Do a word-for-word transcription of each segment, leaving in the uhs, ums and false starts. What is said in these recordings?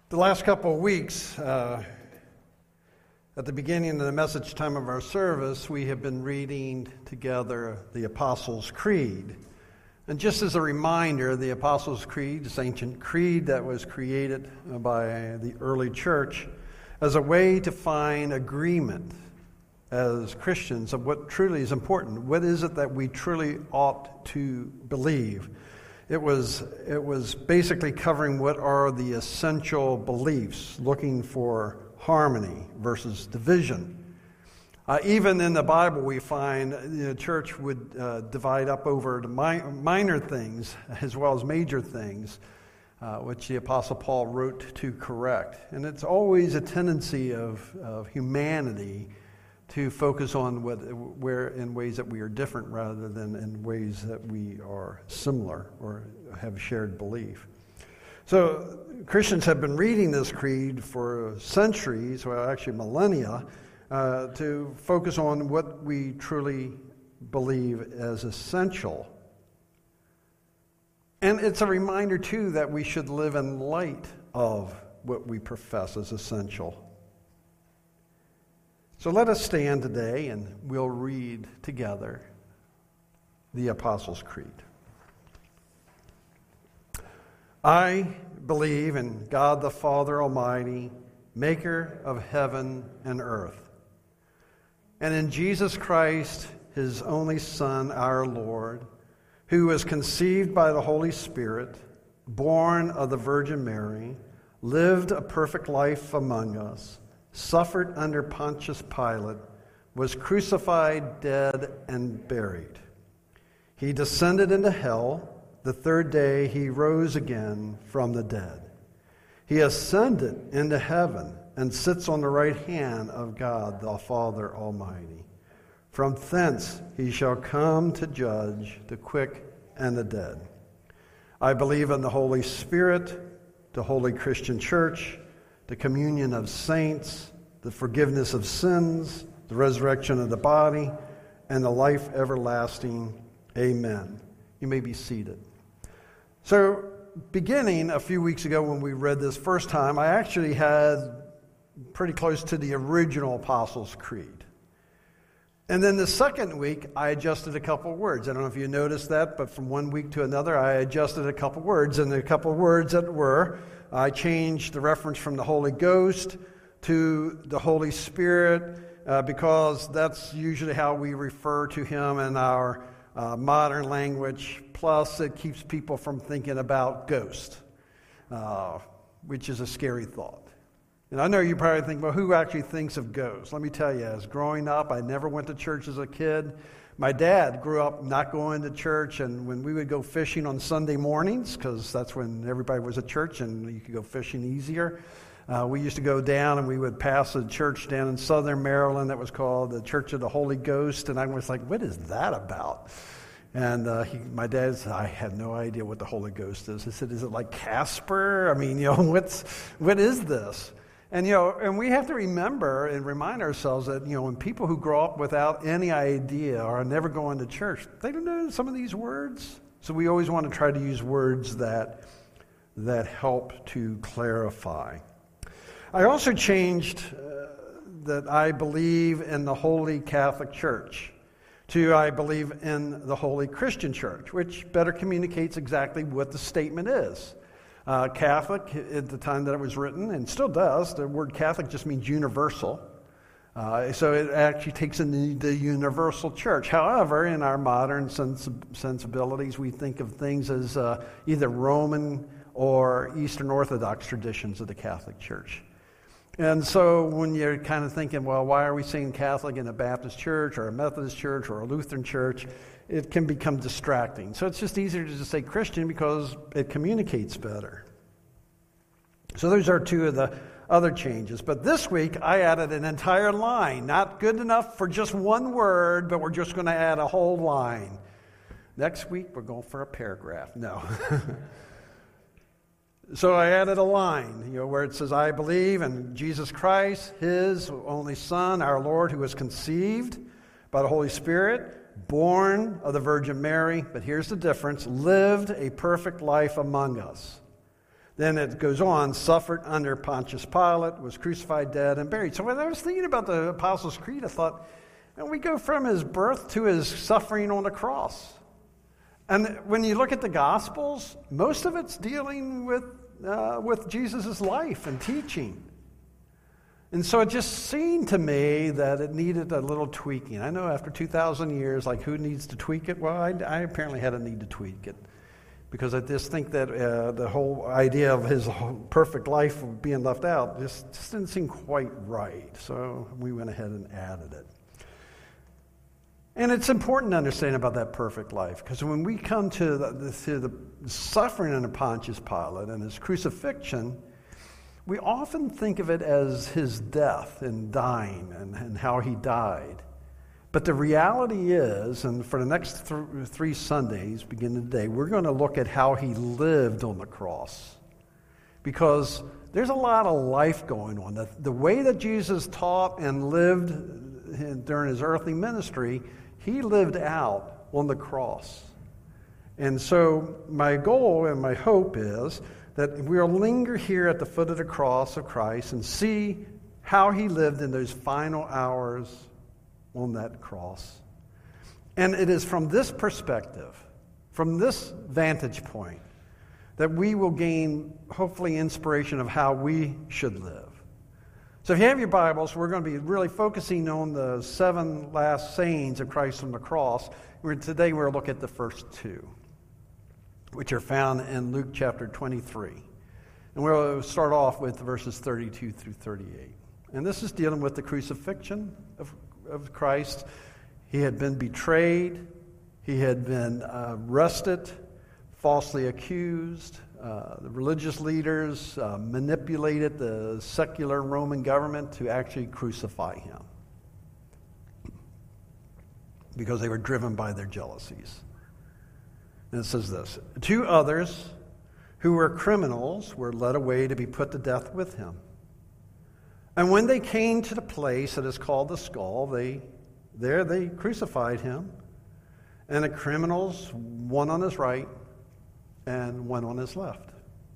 The last couple of weeks, uh, at the beginning of the message time of our service, we have been reading together the Apostles' Creed. And just as a reminder, the Apostles' Creed, this ancient creed that was created by the early church, as a way to find agreement as Christians of what truly is important. What is it that we truly ought to believe? It was it was basically covering what are the essential beliefs, looking for harmony versus division. Uh, even in the Bible, we find the church would uh, divide up over the mi- minor things as well as major things, uh, which the Apostle Paul wrote to correct. And it's always a tendency of, of humanity to focus on what, where in ways that we are different rather than in ways that we are similar or have shared belief. So Christians have been reading this creed for centuries, well actually millennia, uh, to focus on what we truly believe as essential. And it's a reminder too that we should live in light of what we profess as essential. So let us stand today and we'll read together the Apostles' Creed. I believe in God the Father Almighty, maker of heaven and earth, and in Jesus Christ, his only Son, our Lord, who was conceived by the Holy Spirit, born of the Virgin Mary, lived a perfect life among us, suffered under Pontius Pilate, was crucified, dead, and buried. He descended into hell. The third day he rose again from the dead. He ascended into heaven and sits on the right hand of God the Father Almighty. From thence he shall come to judge the quick and the dead. I believe in the Holy Spirit, the holy Christian church, the communion of saints, the forgiveness of sins, the resurrection of the body, and the life everlasting. Amen. You may be seated. So, beginning a few weeks ago when we read this first time, I actually had pretty close to the original Apostles' Creed. And then the second week, I adjusted a couple of words. I don't know if you noticed that, but from one week to another, I adjusted a couple of words. And the couple of words that were, I changed the reference from the Holy Ghost to the Holy Spirit, uh, because that's usually how we refer to him in our uh, modern language. Plus, it keeps people from thinking about ghosts, uh, which is a scary thought. And I know you probably think, well, who actually thinks of ghosts? Let me tell you, as growing up, I never went to church as a kid. My dad grew up not going to church, and when we would go fishing on Sunday mornings, because that's when everybody was at church and you could go fishing easier, Uh, we used to go down and we would pass a church down in southern Maryland that was called the Church of the Holy Ghost. And I was like, what is that about? And uh, he, my dad said, I had no idea what the Holy Ghost is. He said, is it like Casper? I mean, you know, what's, what is this? And, you know, and we have to remember and remind ourselves that, you know, when people who grow up without any idea or are never going to church, they don't know some of these words. So we always want to try to use words that that help to clarify. I also changed uh, that I believe in the Holy Catholic Church to I believe in the Holy Christian Church, which better communicates exactly what the statement is. Uh, Catholic, at the time that it was written, and still does, the word Catholic just means universal. Uh, so it actually takes in the, the universal church. However, in our modern sens- sensibilities, we think of things as uh, either Roman or Eastern Orthodox traditions of the Catholic Church. And so when you're kind of thinking, well, why are we saying Catholic in a Baptist church or a Methodist church or a Lutheran church, it can become distracting. So it's just easier to just say Christian because it communicates better. So those are two of the other changes. But this week, I added an entire line. Not good enough for just one word, but we're just going to add a whole line. Next week, we're going for a paragraph. No. So I added a line, you know, where it says, I believe in Jesus Christ, his only Son, our Lord, who was conceived by the Holy Spirit, born of the Virgin Mary, but here's the difference, lived a perfect life among us. Then it goes on, suffered under Pontius Pilate, was crucified, dead, and buried. So when I was thinking about the Apostles' Creed, I thought, and we go from his birth to his suffering on the cross. And when you look at the Gospels, most of it's dealing with uh, with Jesus' life and teaching. And so it just seemed to me that it needed a little tweaking. I know after two thousand years, like who needs to tweak it? Well, I, I apparently had a need to tweak it. Because I just think that uh, the whole idea of his perfect life being left out just, just didn't seem quite right. So we went ahead and added it. And it's important to understand about that perfect life, because when we come to the, to the suffering under Pontius Pilate and his crucifixion, we often think of it as his death and dying and, and how he died. But the reality is, and for the next th- three Sundays, beginning today, we're going to look at how he lived on the cross. Because there's a lot of life going on. The, the way that Jesus taught and lived in, during his earthly ministry, he lived out on the cross. And so my goal and my hope is that we'll linger here at the foot of the cross of Christ and see how he lived in those final hours on that cross. And it is from this perspective, from this vantage point, that we will gain, hopefully, inspiration of how we should live. So if you have your Bibles, we're going to be really focusing on the seven last sayings of Christ on the cross. We're, today we're going to look at the first two, which are found in Luke chapter twenty-three. And we'll start off with verses thirty-two through thirty-eight. And this is dealing with the crucifixion of, of Christ. He had been betrayed. He had been uh, arrested, falsely accused. Uh, the religious leaders uh, manipulated the secular Roman government to actually crucify him because they were driven by their jealousies. And it says this, two others who were criminals were led away to be put to death with him. And when they came to the place that is called the skull, they there they crucified him, and the criminals, one on his right and one on his left.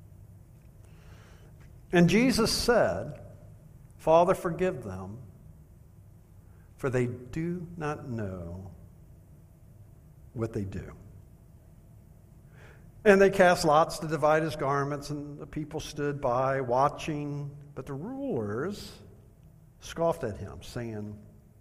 And Jesus said, Father, forgive them, for they do not know what they do. And they cast lots to divide his garments, and the people stood by watching. But the rulers scoffed at him, saying,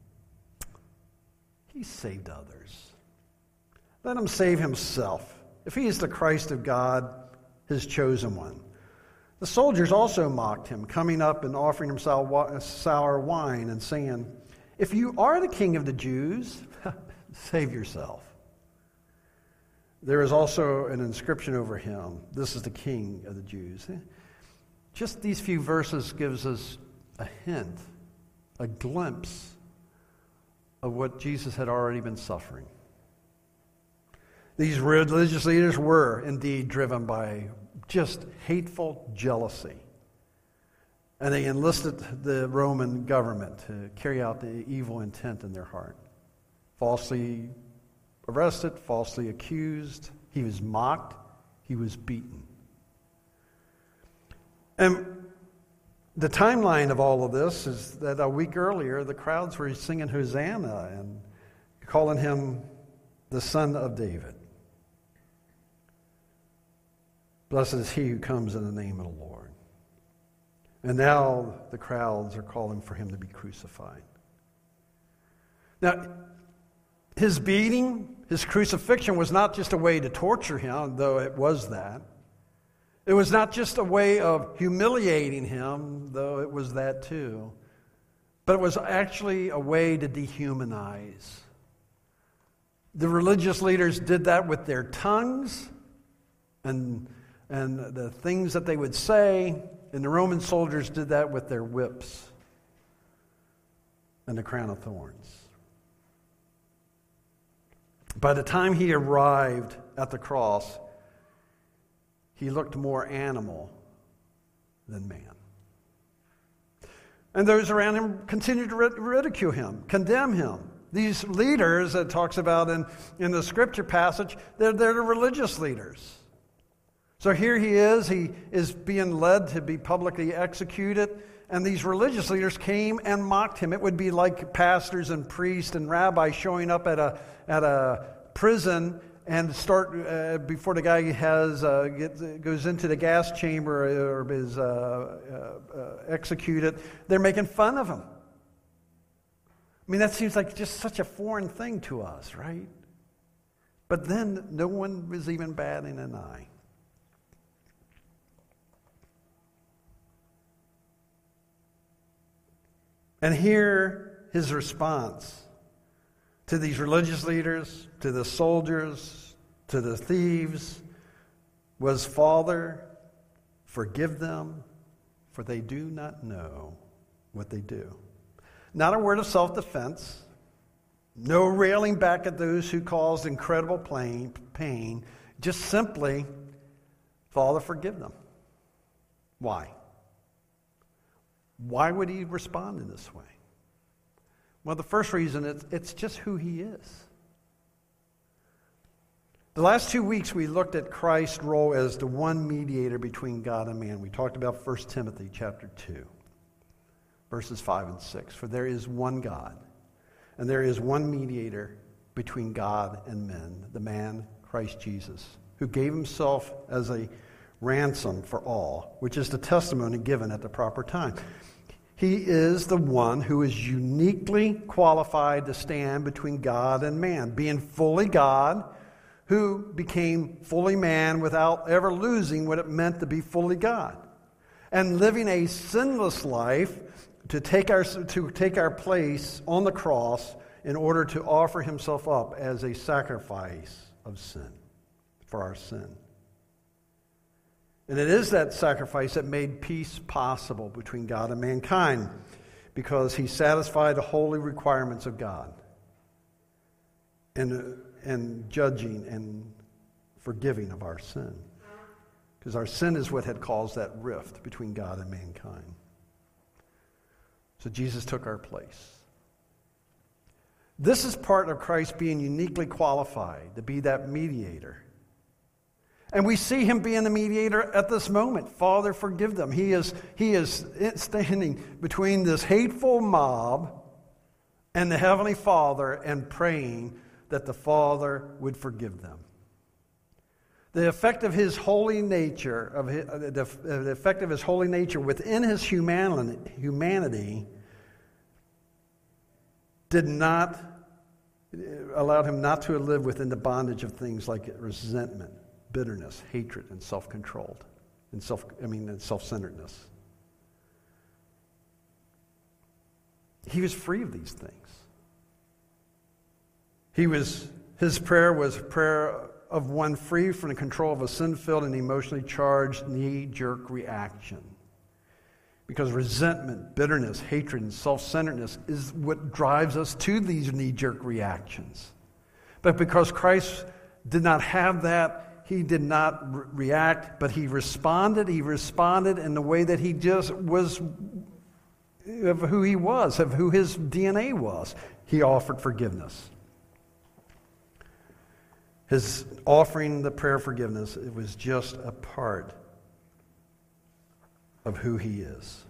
He saved others. Let him save himself, if he is the Christ of God, his chosen one. The soldiers also mocked him, coming up and offering him sour wine and saying, If you are the king of the Jews, save yourself. There is also an inscription over him, This is the King of the Jews. Just these few verses gives us a hint, a glimpse of what Jesus had already been suffering. These religious leaders were indeed driven by just hateful jealousy. And they enlisted the Roman government to carry out the evil intent in their heart. Falsely arrested, falsely accused. He was mocked. He was beaten. And the timeline of all of this is that a week earlier, the crowds were singing Hosanna and calling him the Son of David. Blessed is he who comes in the name of the Lord. And now the crowds are calling for him to be crucified. Now, his beating, his crucifixion was not just a way to torture him, though it was that. It was not just a way of humiliating him, though it was that too. But it was actually a way to dehumanize. The religious leaders did that with their tongues and, and the things that they would say, and the Roman soldiers did that with their whips and the crown of thorns. By the time he arrived at the cross, he looked more animal than man. And those around him continued to ridicule him, condemn him. These leaders that talks about in, in the scripture passage, they're, they're the religious leaders. So here he is, he is being led to be publicly executed, and these religious leaders came and mocked him. It would be like pastors and priests and rabbis showing up at a at a prison and start uh, before the guy has uh, gets, goes into the gas chamber or is uh, uh, uh, executed. They're making fun of him. I mean, that seems like just such a foreign thing to us, right? But then no one was even batting an eye. And here, his response to these religious leaders, to the soldiers, to the thieves, was, Father, forgive them, for they do not know what they do. Not a word of self-defense, no railing back at those who caused incredible pain, just simply, Father, forgive them. Why? Why would he respond in this way? Well, the first reason, it's, it's just who he is. The last two weeks we looked at Christ's role as the one mediator between God and man. We talked about First Timothy chapter two, verses five and six. For there is one God, and there is one mediator between God and men, the man Christ Jesus, who gave himself as a ransom for all, which is the testimony given at the proper time. He is the one who is uniquely qualified to stand between God and man, being fully God, who became fully man without ever losing what it meant to be fully God, and living a sinless life to take our to take our place on the cross in order to offer himself up as a sacrifice of sin for our sin. And it is that sacrifice that made peace possible between God and mankind, because he satisfied the holy requirements of God and, and judging and forgiving of our sin. Because our sin is what had caused that rift between God and mankind. So Jesus took our place. This is part of Christ being uniquely qualified to be that mediator. And we see him being the mediator at this moment. Father, forgive them. He is, he is standing between this hateful mob and the Heavenly Father and praying that the Father would forgive them. The effect of his holy nature, of his, the effect of his holy nature within his humanity, humanity did not allow him not to live within the bondage of things like resentment, bitterness, hatred, and self-controlled, and self I mean and self-centeredness. He was free of these things. He was his prayer was a prayer of one free from the control of a sin-filled and emotionally charged knee-jerk reaction. Because resentment, bitterness, hatred, and self-centeredness is what drives us to these knee-jerk reactions. But because Christ did not have that, he did not re- react, but he responded. He responded in the way that he just was, of who he was, of who his D N A was. He offered forgiveness. His offering the prayer of forgiveness, it was just a part of who he is.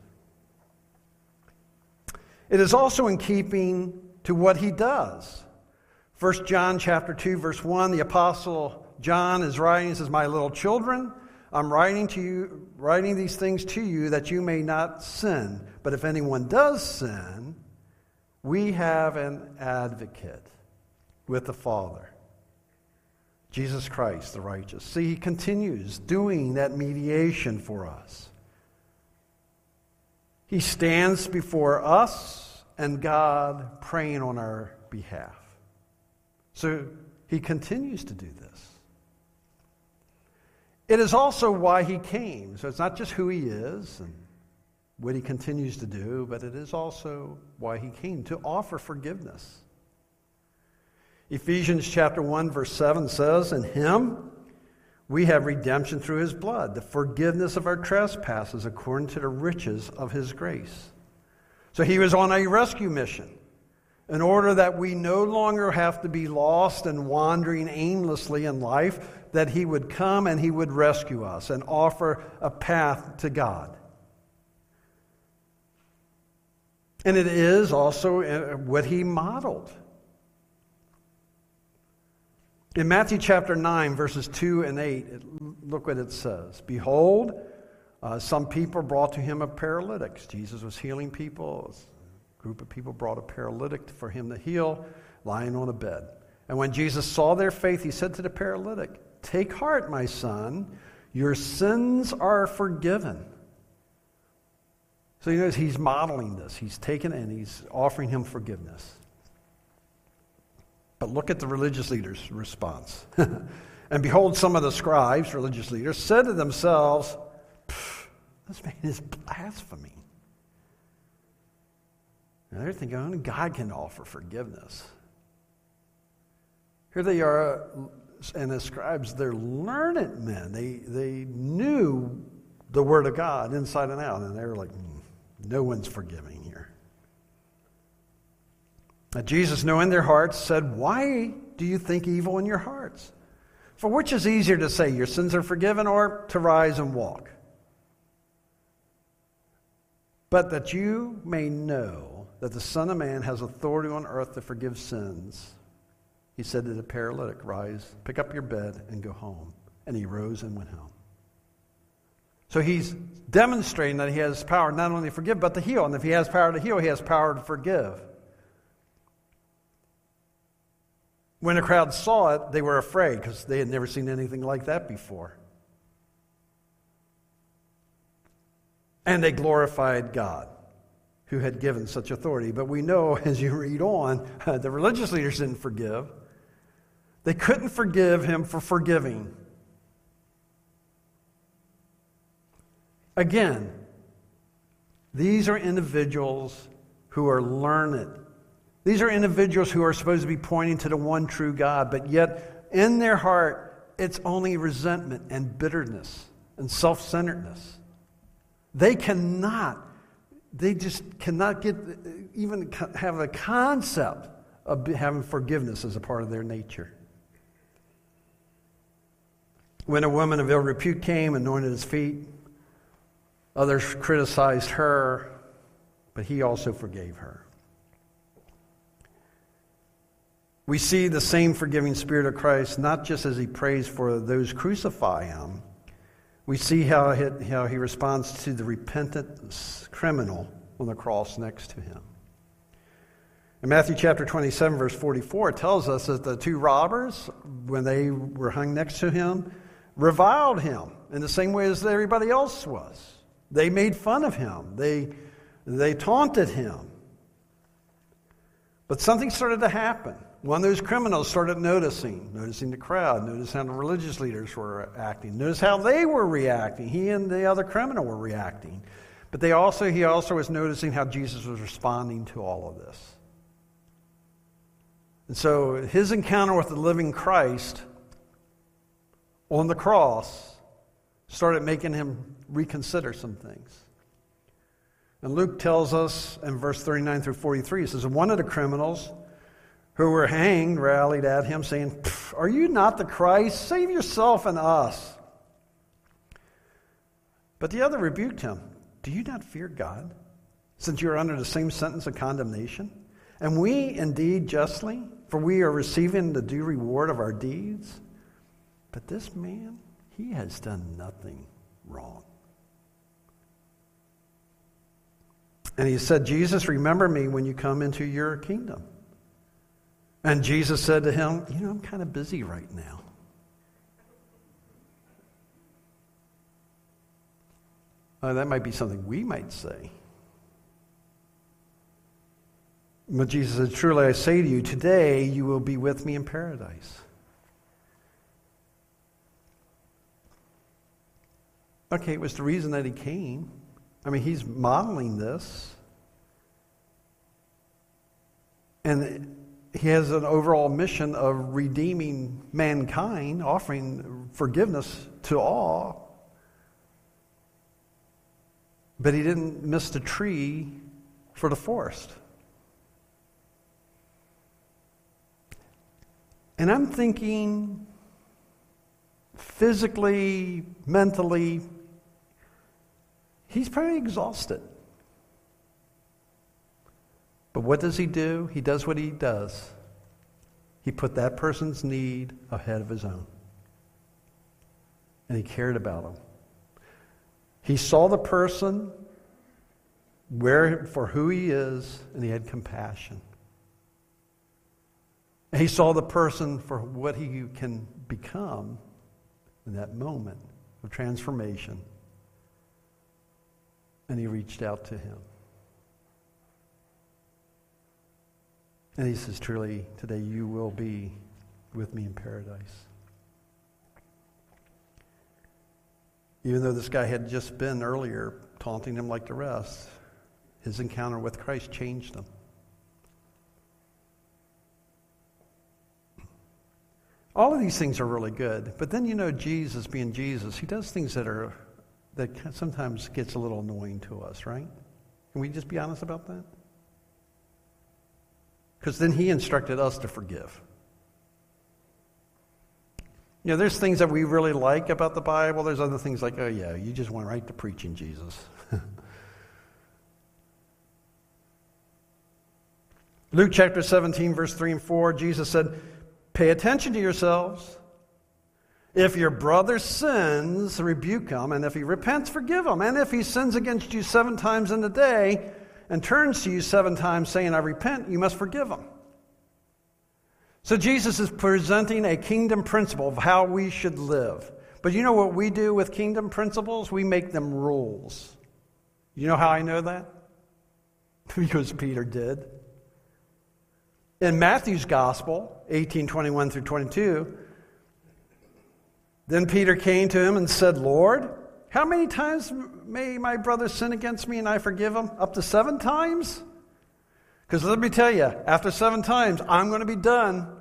It is also in keeping to what he does. First John chapter two, verse one, the apostle John is writing, he says, "My little children, I'm writing to you, writing these things to you that you may not sin. But if anyone does sin, we have an advocate with the Father, Jesus Christ, the righteous." See, he continues doing that mediation for us. He stands before us and God praying on our behalf. So he continues to do this. It is also why he came. So it's not just who he is and what he continues to do, but it is also why he came, to offer forgiveness. Ephesians chapter one, verse seven says, "In him we have redemption through his blood, the forgiveness of our trespasses according to the riches of his grace." So he was on a rescue mission in order that we no longer have to be lost and wandering aimlessly in life, that he would come and he would rescue us and offer a path to God. And it is also what he modeled. In Matthew chapter nine, verses two and eight, it, look what it says. Behold, uh, some people brought to him a paralytic. Jesus was healing people. A group of people brought a paralytic for him to heal, lying on a bed. And when Jesus saw their faith, he said to the paralytic, "Take heart, my son, your sins are forgiven." So you notice he's modeling this. He's taken and he's offering him forgiveness. But look at the religious leaders' response. And behold, some of the scribes, religious leaders, said to themselves, "This man is blasphemy." Now they're thinking, only God can offer forgiveness. Here they are, and the scribes, they're learned men. They, they knew the Word of God inside and out, and they were like, mm, no one's forgiving here. Now, Jesus, knowing their hearts, said, "Why do you think evil in your hearts? For which is easier to say, your sins are forgiven, or to rise and walk? But that you may know that the Son of Man has authority on earth to forgive sins," he said to the paralytic, "Rise, pick up your bed, and go home." And he rose and went home. So he's demonstrating that he has power not only to forgive, but to heal. And if he has power to heal, he has power to forgive. When the crowd saw it, they were afraid because they had never seen anything like that before. And they glorified God, who had given such authority. But we know, as you read on, the religious leaders didn't forgive. They couldn't forgive him for forgiving. Again, these are individuals who are learned. These are individuals who are supposed to be pointing to the one true God, but yet in their heart, it's only resentment and bitterness and self-centeredness. They cannot, they just cannot get, even have a concept of having forgiveness as a part of their nature. When a woman of ill repute came, anointed his feet, others criticized her, but he also forgave her. We see the same forgiving Spirit of Christ, not just as he prays for those who crucify him. We see how he, how he responds to the repentant criminal on the cross next to him. In Matthew chapter twenty-seven, verse forty-four, it tells us that the two robbers, when they were hung next to him, reviled him in the same way as everybody else was. They made fun of him. They, they taunted him. But something started to happen. One of those criminals started noticing, noticing the crowd, noticed how the religious leaders were acting, noticed how they were reacting. He and the other criminal were reacting. But they also, he also was noticing how Jesus was responding to all of this. And so his encounter with the living Christ on the cross started making him reconsider some things. And Luke tells us in verse thirty-nine through forty-three, it says, one of the criminals who were hanged rallied at him, saying, "Are you not the Christ? Save yourself and us." But the other rebuked him. "Do you not fear God, since you are under the same sentence of condemnation? And we indeed justly, for we are receiving the due reward of our deeds. But this man, he has done nothing wrong." And he said, "Jesus, remember me when you come into your kingdom." And Jesus said to him, "You know, I'm kind of busy right now." Uh, that might be something we might say. But Jesus said, "Truly I say to you, today you will be with me in paradise." Okay, it was the reason that he came. I mean, he's modeling this. And he has an overall mission of redeeming mankind, offering forgiveness to all. But he didn't miss the tree for the forest. And I'm thinking, physically, mentally, he's pretty exhausted. But what does he do? He does what he does. He put that person's need ahead of his own. And he cared about him. He saw the person where for who he is, and he had compassion. And he saw the person for what he can become in that moment of transformation. And he reached out to him. And he says, truly, today you will be with me in paradise. Even though this guy had just been earlier taunting him like the rest, his encounter with Christ changed him. All of these things are really good, but then you know Jesus being Jesus, he does things that are that sometimes gets a little annoying to us, right? Can we just be honest about that? Because then he instructed us to forgive. You know, there's things that we really like about the Bible. There's other things like, oh yeah, you just went right to preaching Jesus. Luke chapter seventeen, verse three and four, Jesus said, pay attention to yourselves. If your brother sins, rebuke him, and if he repents, forgive him. And if he sins against you seven times in a day and turns to you seven times saying, I repent, you must forgive him. So Jesus is presenting a kingdom principle of how we should live. But you know what we do with kingdom principles? We make them rules. You know how I know that? Because Peter did. In Matthew's Gospel, eighteen twenty-one through twenty-two, then Peter came to him and said, Lord, how many times may my brother sin against me and I forgive him? Up to seven times? Because let me tell you, after seven times, I'm going to be done.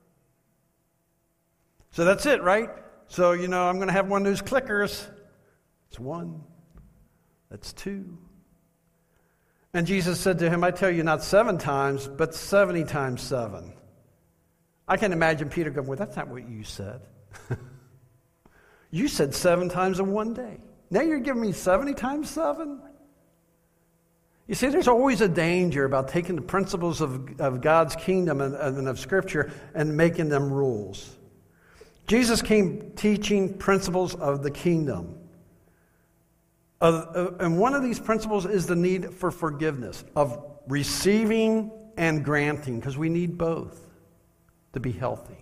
So that's it, right? So, you know, I'm going to have one of those clickers. It's one. That's two. And Jesus said to him, I tell you, not seven times, but seventy times seven. I can imagine Peter going, well, that's not what you said. You said seven times in one day. Now you're giving me seventy times seven? You see, there's always a danger about taking the principles of, of God's kingdom and, and of Scripture and making them rules. Jesus came teaching principles of the kingdom. Uh, uh, and one of these principles is the need for forgiveness, of receiving and granting, because we need both to be healthy.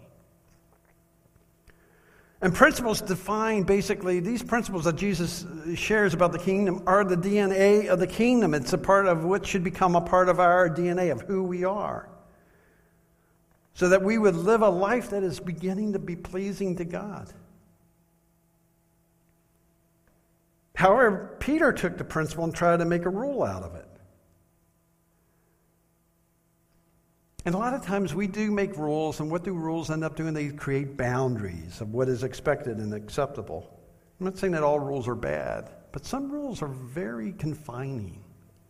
And principles define, basically, these principles that Jesus shares about the kingdom are the D N A of the kingdom. It's a part of what should become a part of our D N A, of who we are. So that we would live a life that is beginning to be pleasing to God. However, Peter took the principle and tried to make a rule out of it. And a lot of times we do make rules, and what do rules end up doing? They create boundaries of what is expected and acceptable. I'm not saying that all rules are bad, but some rules are very confining.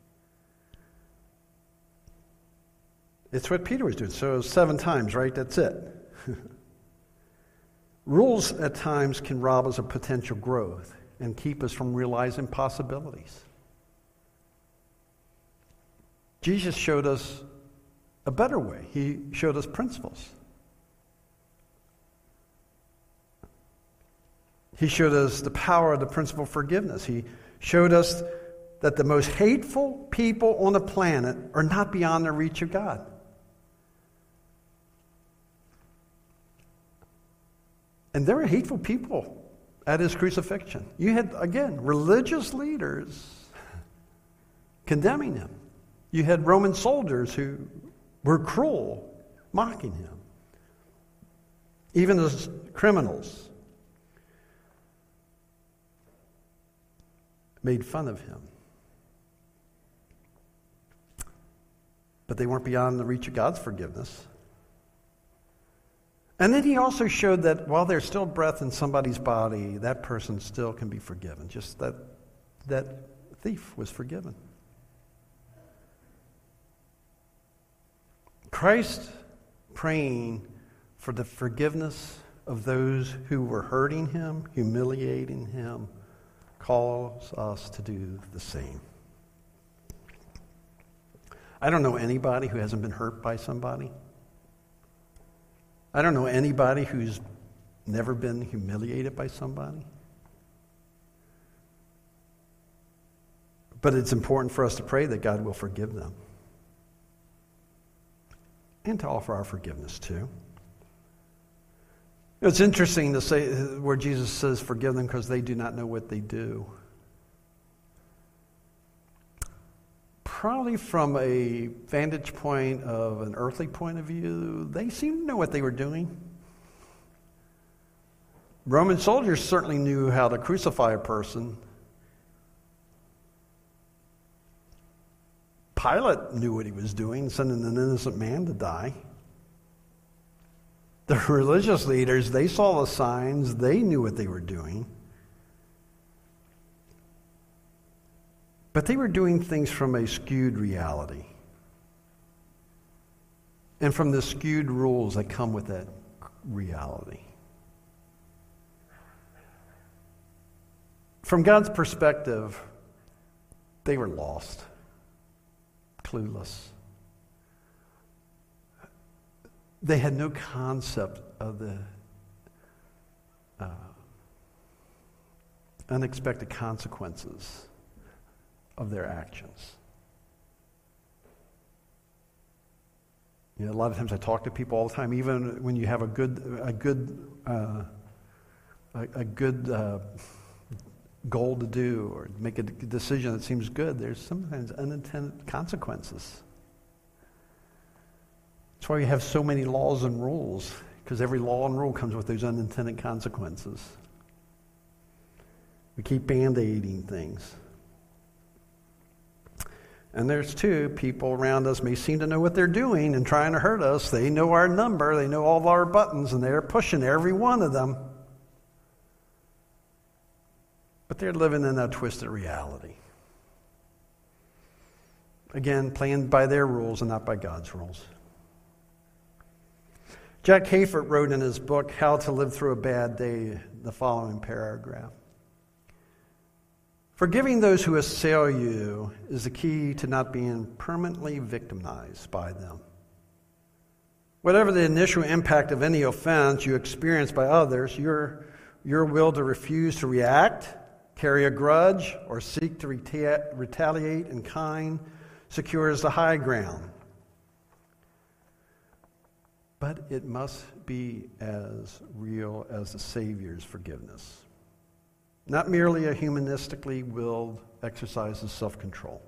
It's what Peter was doing. So seven times, right? That's it. Rules at times can rob us of potential growth and keep us from realizing possibilities. Jesus showed us a better way. He showed us principles. He showed us the power of the principle of forgiveness. He showed us that the most hateful people on the planet are not beyond the reach of God. And there were hateful people at his crucifixion. You had, again, religious leaders condemning him. You had Roman soldiers who were cruel, mocking him. Even as criminals made fun of him. But they weren't beyond the reach of God's forgiveness. And then he also showed that while there's still breath in somebody's body, that person still can be forgiven. Just that that thief was forgiven. Christ praying for the forgiveness of those who were hurting him, humiliating him, calls us to do the same. I don't know anybody who hasn't been hurt by somebody. I don't know anybody who's never been humiliated by somebody. But it's important for us to pray that God will forgive them. And to offer our forgiveness too. It's interesting to say where Jesus says, forgive them because they do not know what they do. Probably from a vantage point of an earthly point of view, they seemed to know what they were doing. Roman soldiers certainly knew how to crucify a person. Pilate knew what he was doing, sending an innocent man to die. The religious leaders, they saw the signs, they knew what they were doing. But they were doing things from a skewed reality. And from the skewed rules that come with that reality. From God's perspective, they were lost, clueless. They had no concept of the uh, unexpected consequences of their actions. You know, a lot of times I talk to people all the time, even when you have a good, a good, uh, a, a good uh, goal to do or make a decision that seems good. There's sometimes unintended consequences. That's why we have so many laws and rules, because every law and rule comes with those unintended consequences. We keep band-aiding things. And there's too, people around us may seem to know what they're doing and trying to hurt us. They know our number, they know all of our buttons, and they're pushing every one of them. But they're living in a twisted reality. Again, playing by their rules and not by God's rules. Jack Hayford wrote in his book, How to Live Through a Bad Day, the following paragraph. Forgiving those who assail you is the key to not being permanently victimized by them. Whatever the initial impact of any offense you experience by others, your, your will to refuse to react, carry a grudge, or seek to reta- retaliate in kind secures the high ground. But it must be as real as the Savior's forgiveness. Not merely a humanistically willed exercise of self-control.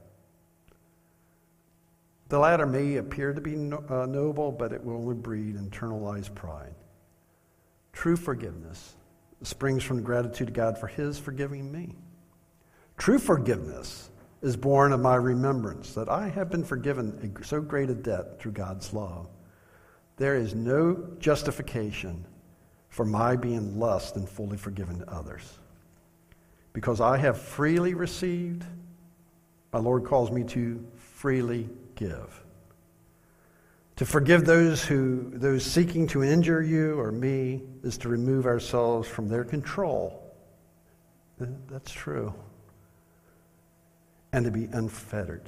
The latter may appear to be no, uh, noble, but it will only breed internalized pride. True forgiveness springs from gratitude to God for His forgiving me. True forgiveness is born of my remembrance that I have been forgiven a, so great a debt through God's love. There is no justification for my being less than fully forgiven to others. Because I have freely received, my Lord calls me to freely give. To forgive those who, those seeking to injure you or me is to remove ourselves from their control. That's true. And to be unfettered.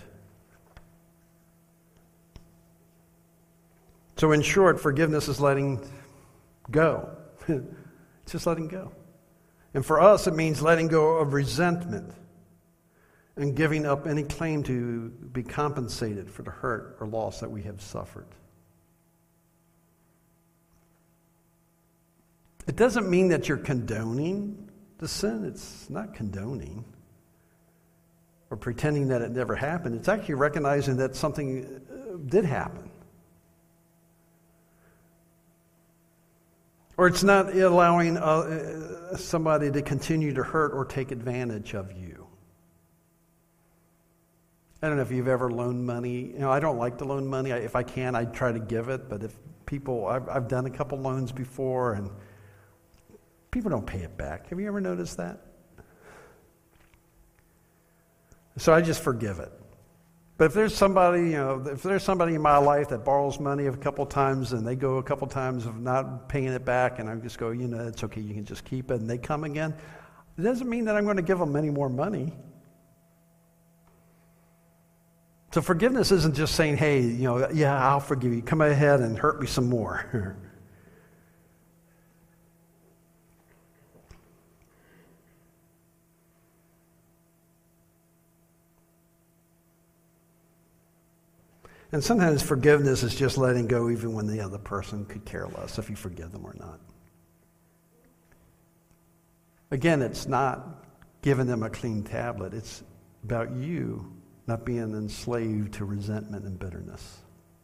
So in short, forgiveness is letting go. It's just letting go. And for us, it means letting go of resentment and giving up any claim to be compensated for the hurt or loss that we have suffered. It doesn't mean that you're condoning the sin. It's not condoning or pretending that it never happened. It's actually recognizing that something did happen. Or it's not allowing uh, somebody to continue to hurt or take advantage of you. I don't know if you've ever loaned money. You know, I don't like to loan money. I, if I can, I try to give it. But if people, I've, I've done a couple loans before, and people don't pay it back. Have you ever noticed that? So I just forgive it. But if there's somebody, you know, if there's somebody in my life that borrows money a couple times and they go a couple times of not paying it back, and I just go, you know, it's okay, you can just keep it, and they come again, it doesn't mean that I'm going to give them any more money. So forgiveness isn't just saying, hey, you know, yeah, I'll forgive you. Come ahead and hurt me some more. And sometimes forgiveness is just letting go even when the other person could care less if you forgive them or not. Again, it's not giving them a clean tablet. It's about you not being enslaved to resentment and bitterness.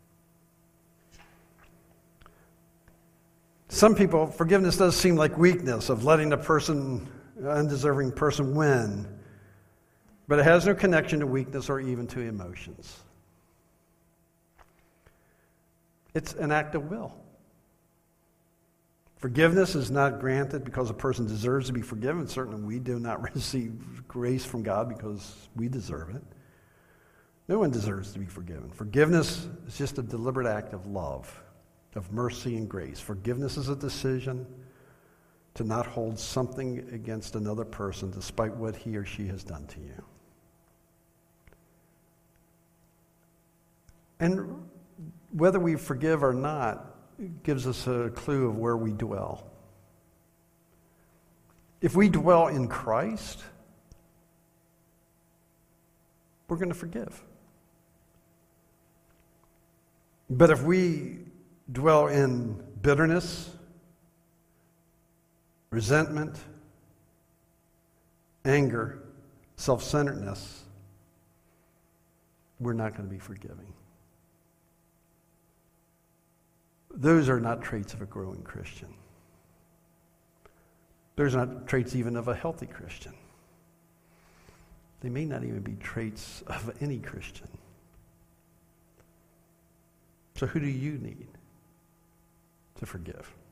Some people, forgiveness does seem like weakness of letting a person, undeserving person win, but it has no connection to weakness or even to emotions. It's an act of will. Forgiveness is not granted because a person deserves to be forgiven. Certainly we do not receive grace from God because we deserve it. No one deserves to be forgiven. Forgiveness is just a deliberate act of love, of mercy and grace. Forgiveness is a decision to not hold something against another person despite what he or she has done to you. And whether we forgive or not gives us a clue of where we dwell. If we dwell in Christ, we're going to forgive. But if we dwell in bitterness, resentment, anger, self-centeredness, we're not going to be forgiving. Those are not traits of a growing Christian. Those are not traits even of a healthy Christian. They may not even be traits of any Christian. So who do you need to forgive?